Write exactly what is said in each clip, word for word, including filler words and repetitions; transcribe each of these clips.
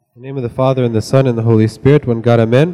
In the name of the Father, and the Son, and the Holy Spirit, one God, Amen.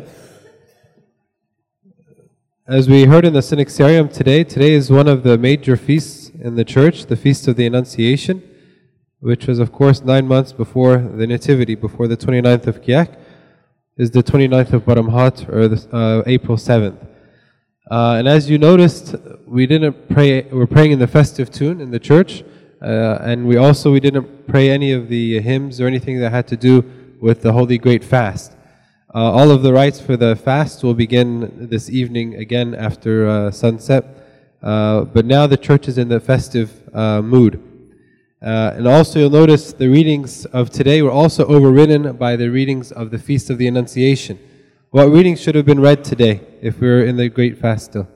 As we heard in the Synaxarium today, today is one of the major feasts in the church, the Feast of the Annunciation, which was, of course, nine months before the Nativity, before the twenty-ninth of Kiyak, is the twenty-ninth of Baramhat, or the, uh, April seventh. Uh, and as you noticed, we didn't pray, we're praying in the festive tune in the church, uh, and we also, we didn't pray any of the hymns or anything that had to do with the Holy Great Fast. Uh, all of the rites for the fast will begin this evening again after uh, sunset, uh, but now the church is in the festive uh, mood. Uh, and also you'll notice the readings of today were also overridden by the readings of the Feast of the Annunciation. What readings should have been read today if we were in the Great Fast still?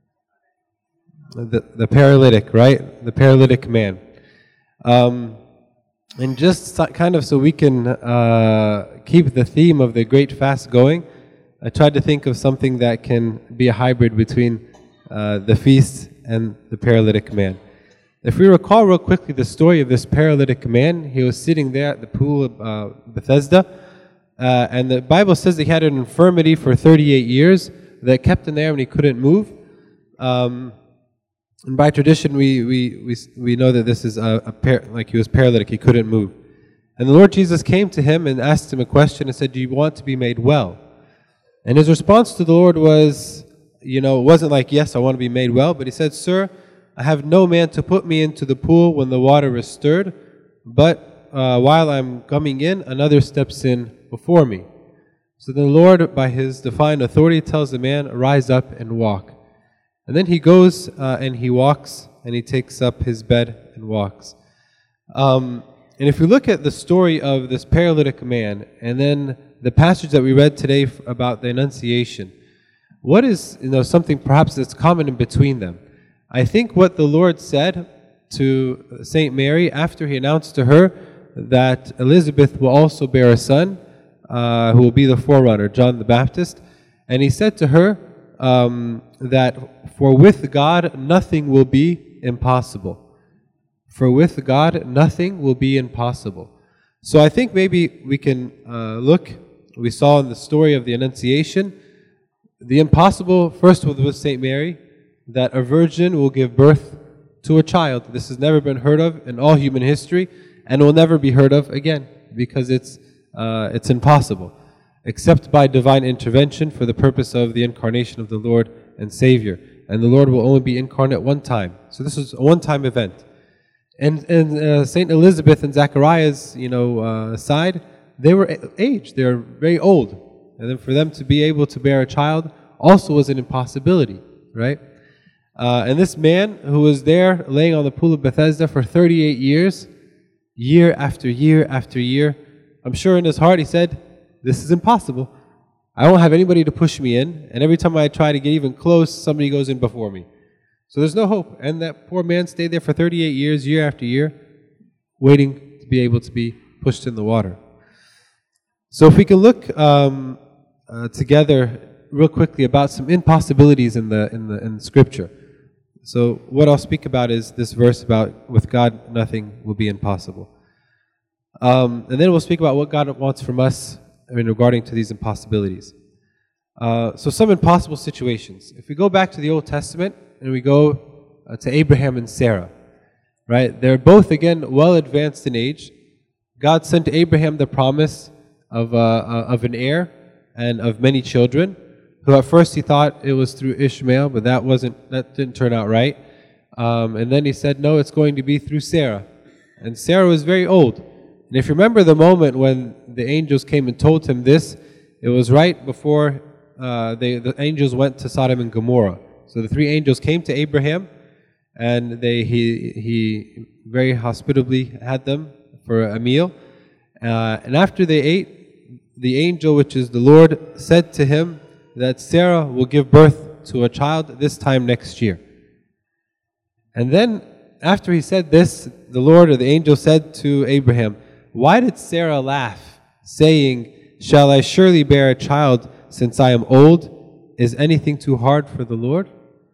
The, the paralytic, right? The paralytic man. Um, and just so, kind of so we can uh, keep the theme of the Great Fast going, I tried to think of something that can be a hybrid between uh, the feast and the paralytic man. If we recall real quickly the story of this paralytic man, he was sitting there at the pool of uh, Bethesda, uh, and the Bible says that he had an infirmity for thirty-eight years that kept him there and he couldn't move. Um, and by tradition, we we we we know that this is a, a par like he was paralytic, he couldn't move. And the Lord Jesus came to him and asked him a question and said, "Do you want to be made well?" And his response to the Lord was, you know, it wasn't like, "Yes, I want to be made well," but he said, "Sir, I have no man to put me into the pool when the water is stirred, but uh, while I'm coming in, another steps in before me." So the Lord, by His divine authority, tells the man, "Rise up and walk." And then he goes uh, and he walks, and he takes up his bed and walks. Um, and if we look at the story of this paralytic man, and then the passage that we read today f about the Annunciation, what is, you know, something perhaps that's common in between them? I think what the Lord said to Saint Mary after He announced to her that Elizabeth will also bear a son, uh, who will be the forerunner, John the Baptist, and He said to her um, that for with God nothing will be impossible. For with God nothing will be impossible. So I think maybe we can uh, look, we saw in the story of the Annunciation, the impossible first was with Saint Mary, that a virgin will give birth to a child. This has never been heard of in all human history, and will never be heard of again, because it's uh, it's impossible, except by divine intervention for the purpose of the incarnation of the Lord and Savior. And the Lord will only be incarnate one time. So this is a one-time event. And and uh, Saint Elizabeth and Zachariah's, you know, uh, side, they were aged. They were very old, and then for them to be able to bear a child also was an impossibility, right? Uh, and this man who was there laying on the pool of Bethesda for thirty-eight years, year after year after year, I'm sure in his heart he said, "This is impossible. I don't have anybody to push me in, and every time I try to get even close, somebody goes in before me. So there's no hope." And that poor man stayed there for thirty-eight years, year after year, waiting to be able to be pushed in the water. So if we can look um, uh, together real quickly about some impossibilities in the in the in Scripture. So what I'll speak about is this verse about, with God nothing will be impossible. Um, and then we'll speak about what God wants from us in regarding to these impossibilities. Uh, so some impossible situations. If we go back to the Old Testament and we go uh, to Abraham and Sarah, right? They're both, again, well advanced in age. God sent to Abraham the promise of, uh, uh, of an heir and of many children, who at first he thought it was through Ishmael, but that wasn't, that didn't turn out right. Um, and then he said, no, it's going to be through Sarah. And Sarah was very old. And if you remember the moment when the angels came and told him this, it was right before uh, they, the angels went to Sodom and Gomorrah. So the three angels came to Abraham, and they he, he very hospitably had them for a meal. Uh, and after they ate, the angel, which is the Lord, said to him, that Sarah will give birth to a child this time next year. And then, after he said this, the Lord or the angel said to Abraham, "Why did Sarah laugh, saying, 'Shall I surely bear a child since I am old? Is anything too hard for the Lord?'"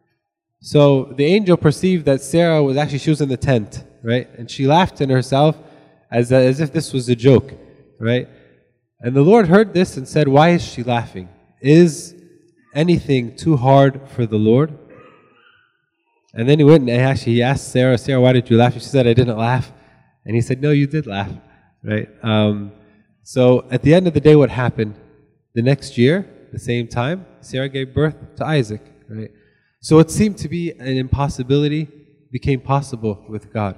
So the angel perceived that Sarah was actually, she was in the tent, right? And she laughed in herself as, as if this was a joke, right? And the Lord heard this and said, why is she laughing? Is anything too hard for the Lord? And then he went and actually he asked Sarah, Sarah, why did you laugh? She said, I didn't laugh. And he said, no, you did laugh, right? Um, so at the end of the day, what happened? The next year, the same time, Sarah gave birth to Isaac, right? So what seemed to be an impossibility became possible with God.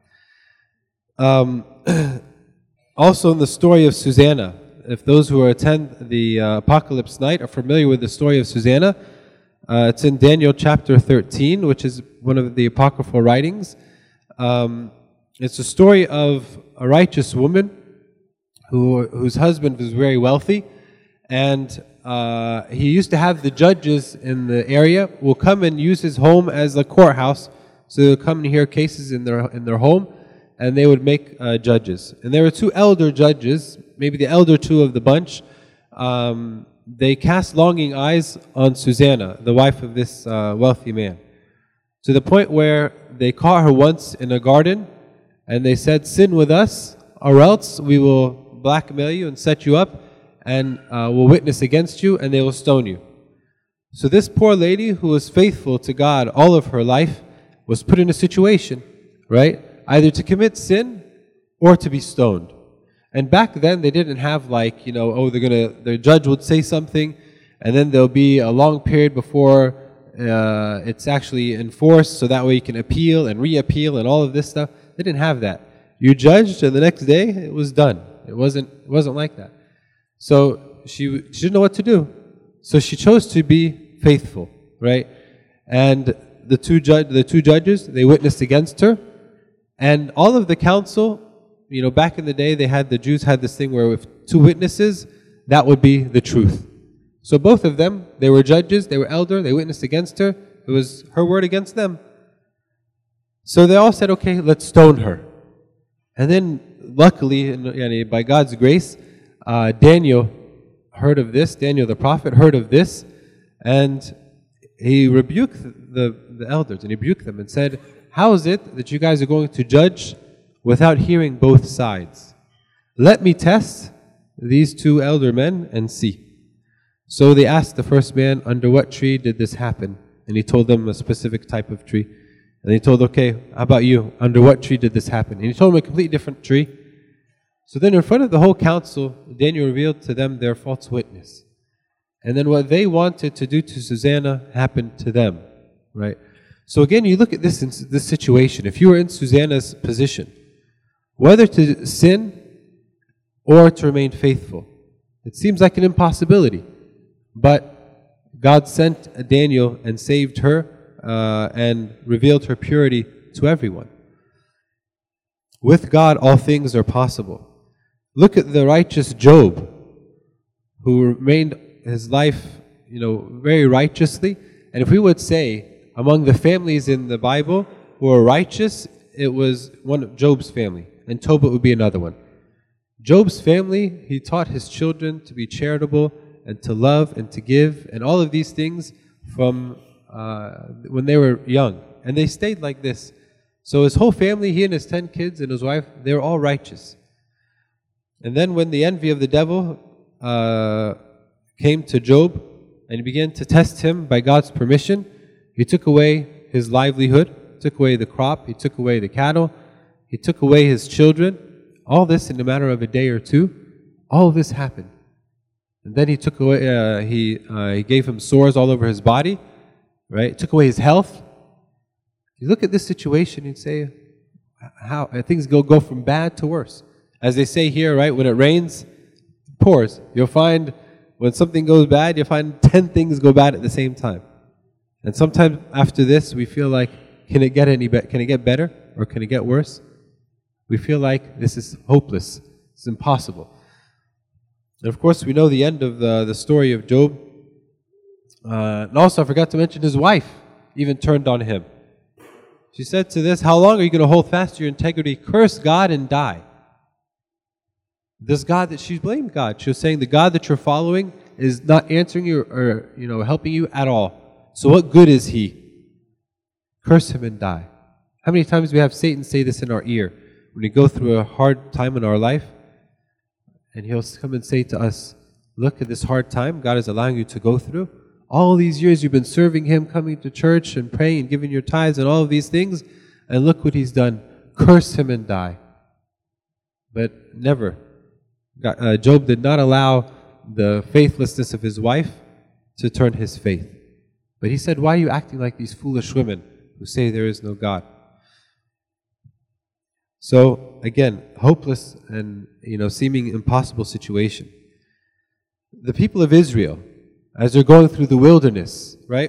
Um, also in the story of Susanna, if those who attend the uh, Apocalypse night are familiar with the story of Susanna, uh, it's in Daniel chapter thirteen, which is one of the apocryphal writings. Um, it's a story of a righteous woman who whose husband was very wealthy, and uh, he used to have the judges in the area will come and use his home as a courthouse. So they'll come and hear cases in their in their home, and they would make uh, judges. And there were two elder judges, maybe the elder two of the bunch. Um, they cast longing eyes on Susanna, the wife of this uh, wealthy man, to the point where they caught her once in a garden, and they said, sin with us, or else we will blackmail you and set you up, and uh, will witness against you, and they will stone you. So this poor lady, who was faithful to God all of her life, was put in a situation, right? Either to commit sin or to be stoned. And back then, they didn't have like, you know, oh, they're gonna, the judge would say something, and then there'll be a long period before uh, it's actually enforced, so that way you can appeal and re-appeal and all of this stuff. They didn't have that. You judged, and the next day, it was done. It wasn't, it wasn't like that. So she, she didn't know what to do. So she chose to be faithful, right? And the two, ju- the two judges, they witnessed against her. And all of the council, you know, back in the day, they had, the Jews had this thing where with two witnesses, that would be the truth. So both of them, they were judges, they were elder, they witnessed against her. It was her word against them. So they all said, okay, let's stone her. And then, luckily, by God's grace, uh, Daniel heard of this, Daniel the prophet heard of this, and he rebuked the, the elders, and he rebuked them and said, how is it that you guys are going to judge without hearing both sides? Let me test these two elder men and see. So they asked the first man, under what tree did this happen? And he told them a specific type of tree. And they told, okay, how about you? Under what tree did this happen? And he told them a completely different tree. So then in front of the whole council, Daniel revealed to them their false witness. And then what they wanted to do to Susanna happened to them, right? So again, you look at this in this situation. If you were in Susanna's position, whether to sin or to remain faithful, it seems like an impossibility. But God sent Daniel and saved her uh, and revealed her purity to everyone. With God, all things are possible. Look at the righteous Job, who remained his life, you know, very righteously. And if we would say, among the families in the Bible who are righteous, it was one of Job's family, and Tobit would be another one. Job's family, he taught his children to be charitable and to love and to give, and all of these things from uh, when they were young. And they stayed like this. So his whole family, he and his ten kids and his wife, they were all righteous. And then when the envy of the devil uh, came to Job, and he began to test him by God's permission, he took away his livelihood, took away the crop, he took away the cattle, he took away his children. All this in a matter of a day or two, all of this happened. And then he took away, uh, he uh, he gave him sores all over his body, right? Took away his health. You look at this situation and say, how things go go from bad to worse. As they say here, right? When it rains, it pours. You'll find when something goes bad, you'll find ten things go bad at the same time. And sometimes after this, we feel like, can it get any better? Can it get better, or can it get worse? We feel like this is hopeless. It's impossible. And of course, we know the end of the, the story of Job. Uh, and also, I forgot to mention his wife even turned on him. She said to this, how long are you going to hold fast to your integrity? Curse God and die. This God that she blamed God. She was saying the God that you're following is not answering you or, you know, helping you at all. So what good is he? Curse him and die. How many times do we have Satan say this in our ear when we go through a hard time in our life? and He'll come and say to us, look at this hard time God is allowing you to go through. All these years you've been serving Him, coming to church and praying and giving your tithes and all of these things, and look what He's done. Curse him and die. But never. God, uh, Job did not allow the faithlessness of his wife to turn his faith. But he said, why are you acting like these foolish women who say there is no God? So, again, hopeless and, you know, seeming impossible situation. The people of Israel, as they're going through the wilderness, right?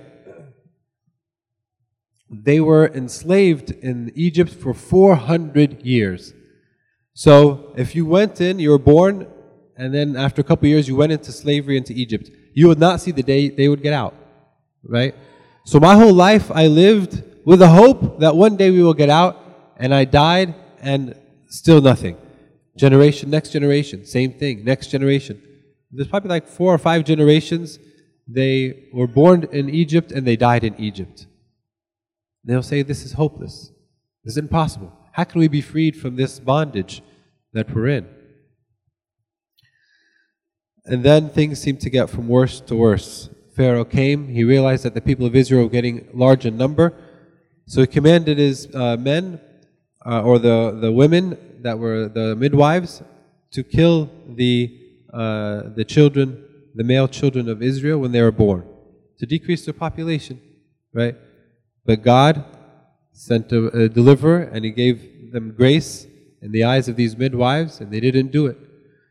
They were enslaved in Egypt for four hundred years. So, if you went in, you were born, and then after a couple of years you went into slavery into Egypt, you would not see the day they would get out, right? So my whole life I lived with the hope that one day we will get out, and I died, and still nothing. Generation, next generation, same thing, next generation. There's probably like four or five generations. They were born in Egypt and they died in Egypt. They'll say, this is hopeless. This is impossible. How can we be freed from this bondage that we're in? And then things seem to get from worse to worse. Pharaoh came. He realized that the people of Israel were getting large in number. So he commanded his uh, men, uh, or the, the women that were the midwives, to kill the, uh, the children, the male children of Israel when they were born, to decrease their population, right? But God sent a, a deliverer, and He gave them grace in the eyes of these midwives, and they didn't do it.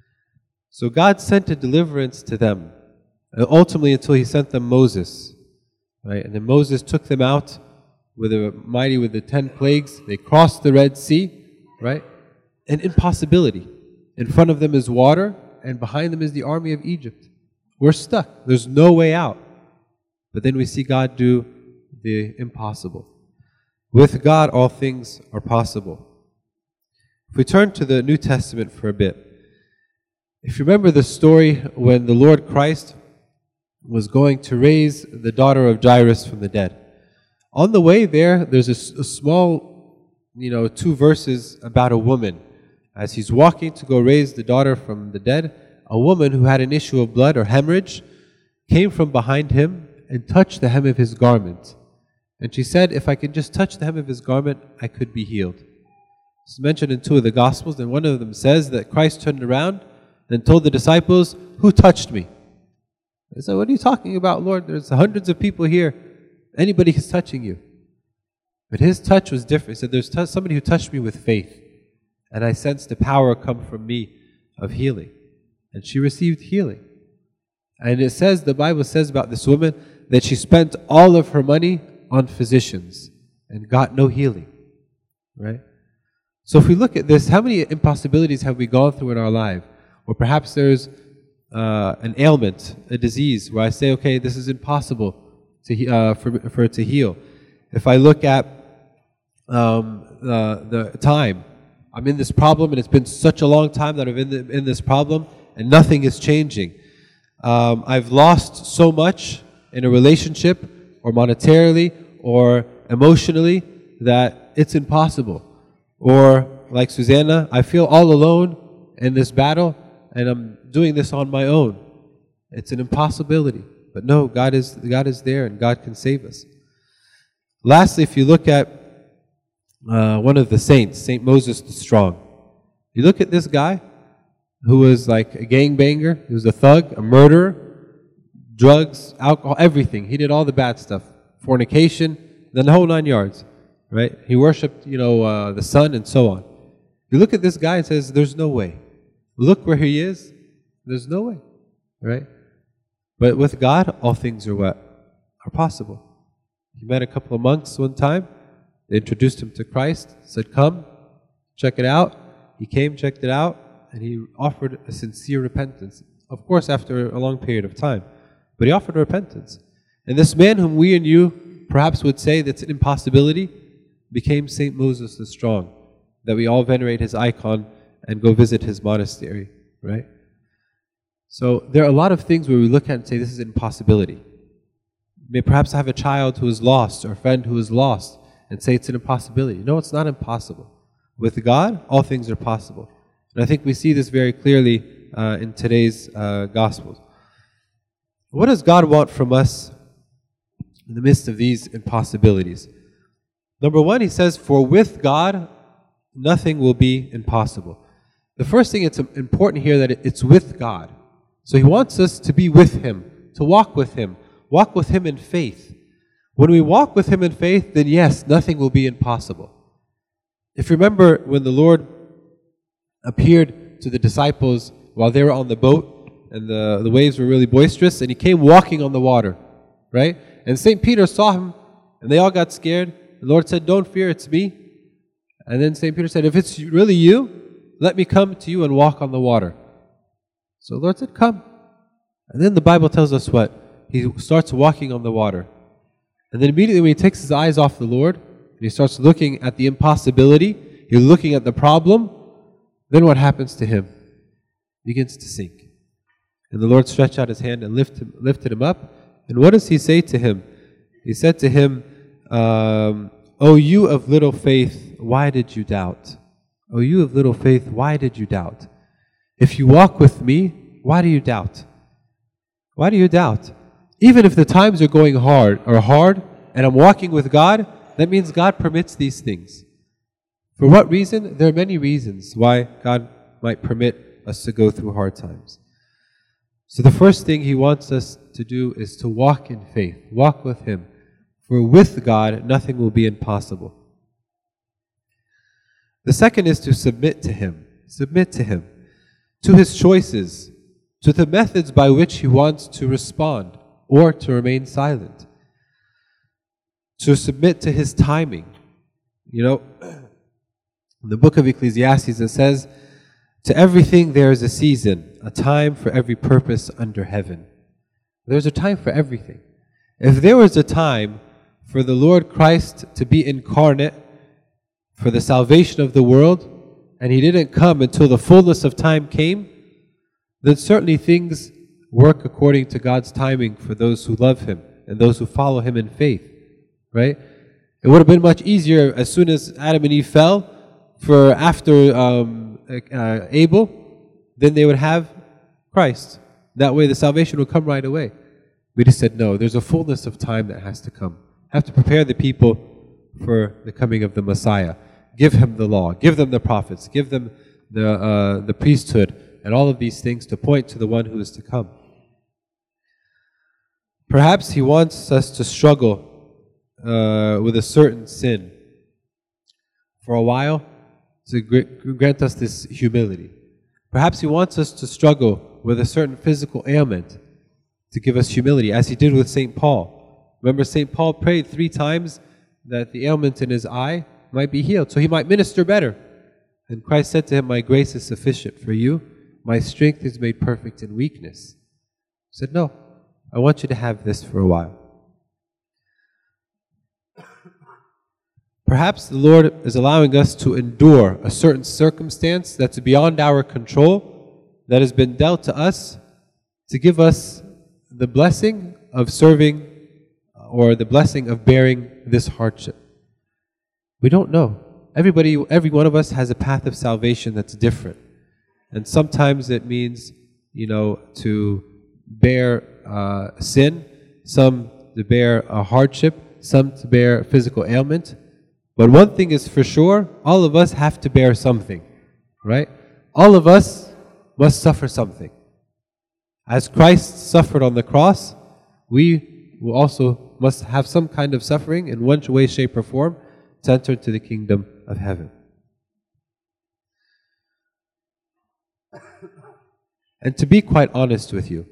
So God sent a deliverance to them, ultimately until He sent them Moses, right? And then Moses took them out with a mighty, with the ten plagues. They crossed the Red Sea, right? An impossibility. In front of them is water, and behind them is the army of Egypt. We're stuck. There's no way out. But then we see God do the impossible. With God, all things are possible. If we turn to the New Testament for a bit, if you remember the story when the Lord Christ was going to raise the daughter of Jairus from the dead, on the way there, there's a, a small, you know, two verses about a woman. As He's walking to go raise the daughter from the dead, a woman who had an issue of blood or hemorrhage came from behind Him and touched the hem of His garment. And she said, if I could just touch the hem of His garment, I could be healed. It's mentioned in two of the Gospels, and one of them says that Christ turned around and told the disciples, who touched me? They said, what are you talking about, Lord? There's hundreds of people here. Anybody is touching you. But His touch was different. He said, there's t- somebody who touched me with faith, and I sensed the power come from me of healing. And she received healing. And it says, the Bible says about this woman, that she spent all of her money on physicians and got no healing, right? So if we look at this, how many impossibilities have we gone through in our life? Or perhaps there's uh, an ailment, a disease, where I say, okay, this is impossible to uh, for, for it to heal. If I look at um, the, the time, I'm in this problem, and it's been such a long time that I'm in, the, in this problem, and nothing is changing. Um, I've lost so much in a relationship, or monetarily, or emotionally, that it's impossible. Or, like Susanna, I feel all alone in this battle, and I'm doing this on my own. It's an impossibility. But no, God is, God is there, and God can save us. Lastly, if you look at uh, one of the saints, Saint Moses the Strong, you look at this guy who was like a gangbanger, he was a thug, a murderer, drugs, alcohol, everything. He did all the bad stuff. Fornication, then the whole nine yards, right? He worshipped, you know, uh, the sun and so on. You look at this guy and says, there's no way. Look where he is. There's no way, right? But with God, all things are what? Are possible. He met a couple of monks one time. They introduced him to Christ, said, come, check it out. He came, checked it out, and he offered a sincere repentance. Of course, after a long period of time. But he offered repentance. And this man whom we and you perhaps would say that's an impossibility became Saint Moses the Strong, that we all venerate his icon and go visit his monastery, right? So there are a lot of things where we look at and say this is an impossibility. You may perhaps have a child who is lost or a friend who is lost and say it's an impossibility. No, it's not impossible. With God, all things are possible. And I think we see this very clearly uh, in today's uh, Gospels. What does God want from us in the midst of these impossibilities? Number one, he says, for with God, nothing will be impossible. The first thing, it's important here that it's with God. So he wants us to be with him, to walk with him, walk with him in faith. When we walk with him in faith, then yes, nothing will be impossible. If you remember when the Lord appeared to the disciples while they were on the boat and the, the waves were really boisterous, and he came walking on the water, right? And Saint Peter saw him, and they all got scared. The Lord said, don't fear, it's me. And then Saint Peter said, if it's really you, let me come to you and walk on the water. So the Lord said, come. And then the Bible tells us what? He starts walking on the water. And then immediately when he takes his eyes off the Lord, and he starts looking at the impossibility, he's looking at the problem, then what happens to him? He begins to sink. And the Lord stretched out his hand and lift him, lifted him up. And what does he say to him? He said to him, um, O you of little faith, why did you doubt? O you of little faith, why did you doubt? If you walk with me, why do you doubt? Why do you doubt? Even if the times are going hard, or hard, and I'm walking with God, that means God permits these things. For what reason? There are many reasons why God might permit us to go through hard times. So the first thing he wants us to do is to walk in faith, walk with him. For with God, nothing will be impossible. The second is to submit to him, submit to him, to his choices, to the methods by which he wants to respond or to remain silent, to submit to his timing. You know, in the book of Ecclesiastes it says, to everything there is a season, a time for every purpose under heaven. There's a time for everything. If there was a time for the Lord Christ to be incarnate for the salvation of the world, and he didn't come until the fullness of time came, then certainly things work according to God's timing for those who love him and those who follow him in faith, right? It would have been much easier as soon as Adam and Eve fell, for after um, uh, Abel, then they would have Christ. That way the salvation would come right away. We just said, no, there's a fullness of time that has to come. Have to prepare the people for the coming of the Messiah. Give him the law, give them the prophets, give them the, uh, the priesthood, and all of these things to point to the one who is to come. Perhaps he wants us to struggle uh, with a certain sin for a while to grant us this humility. Perhaps he wants us to struggle with a certain physical ailment to give us humility, as he did with Saint Paul. Remember, Saint Paul prayed three times that the ailment in his eye might be healed, so he might minister better. And Christ said to him, my grace is sufficient for you. My strength is made perfect in weakness. He said, no, I want you to have this for a while. Perhaps the Lord is allowing us to endure a certain circumstance that's beyond our control, that has been dealt to us, to give us the blessing of serving or the blessing of bearing this hardship. We don't know. Everybody, every one of us has a path of salvation that's different. And sometimes it means, you know, to bear uh, sin, some to bear a hardship, some to bear a physical ailment. But one thing is for sure, all of us have to bear something, right? All of us must suffer something. As Christ suffered on the cross, we will also must have some kind of suffering in one way, shape, or form to enter into the kingdom of heaven. And to be quite honest with you,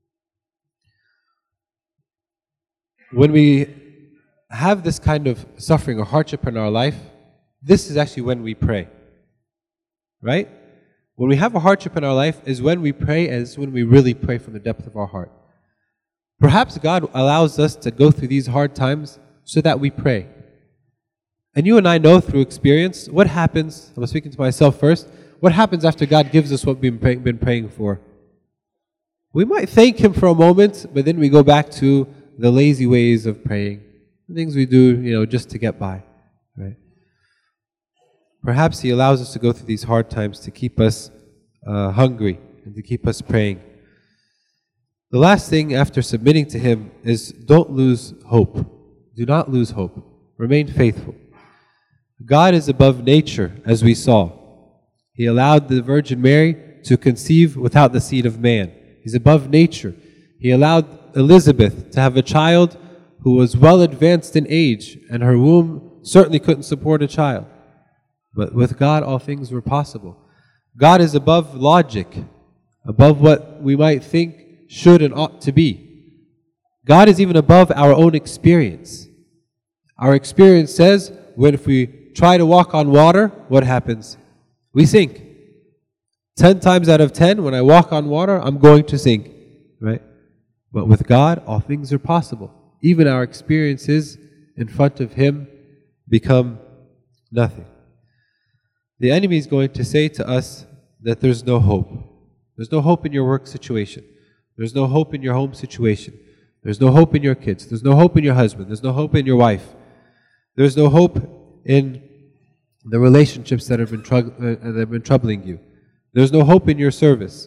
when we have this kind of suffering or hardship in our life, this is actually when we pray, right? When we have a hardship in our life is when we pray, and it's when we really pray from the depth of our heart. Perhaps God allows us to go through these hard times so that we pray. And you and I know through experience what happens, I'm speaking to myself first, what happens after God gives us what we've been praying, been praying for? We might thank him for a moment, but then we go back to the lazy ways of praying, the things we do, you know, just to get by, right? Perhaps he allows us to go through these hard times to keep us uh, hungry and to keep us praying. The last thing after submitting to Him is don't lose hope. Do not lose hope. Remain faithful. God is above nature, as we saw. He allowed the Virgin Mary to conceive without the seed of man. He's above nature. He allowed Elizabeth to have a child who was well advanced in age, and her womb certainly couldn't support a child. But with God, all things were possible. God is above logic, above what we might think should and ought to be. God is even above our own experience. Our experience says, when if we try to walk on water, what happens? We sink. Ten times out of ten, when I walk on water, I'm going to sink, right? But with God, all things are possible. Even our experiences in front of Him become nothing. The enemy is going to say to us that there's no hope. There's no hope in your work situation. There's no hope in your home situation. There's no hope in your kids. There's no hope in your husband. There's no hope in your wife. There's no hope in the relationships that have been, trou- uh, that have been troubling you. There's no hope in your service.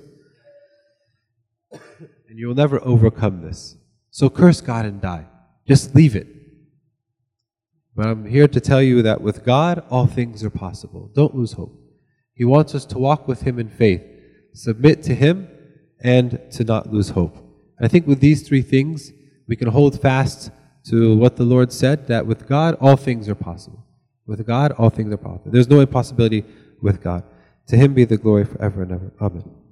And you will never overcome this. So curse God and die. Just leave it. But I'm here to tell you that with God, all things are possible. Don't lose hope. He wants us to walk with Him in faith, submit to Him, and to not lose hope. I think with these three things, we can hold fast to what the Lord said, that with God, all things are possible. With God, all things are possible. There's no impossibility with God. To Him be the glory forever and ever. Amen.